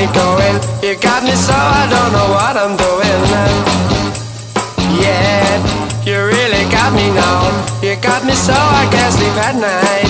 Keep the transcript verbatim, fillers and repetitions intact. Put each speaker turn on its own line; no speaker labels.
ain't going. You got me so I don't know what I'm doing. Yeah, you really got me now. You got me so I can't sleep at night.